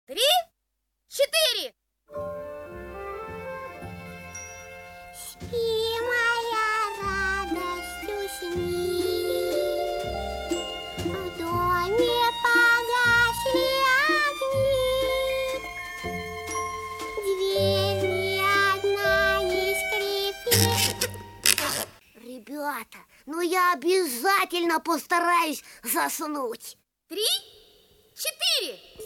3, 4. Спи, моя радость, усни. В доме погасли огни. Дверь ни одна не скрипит. Ребята, ну я обязательно постараюсь заснуть. 3, 4.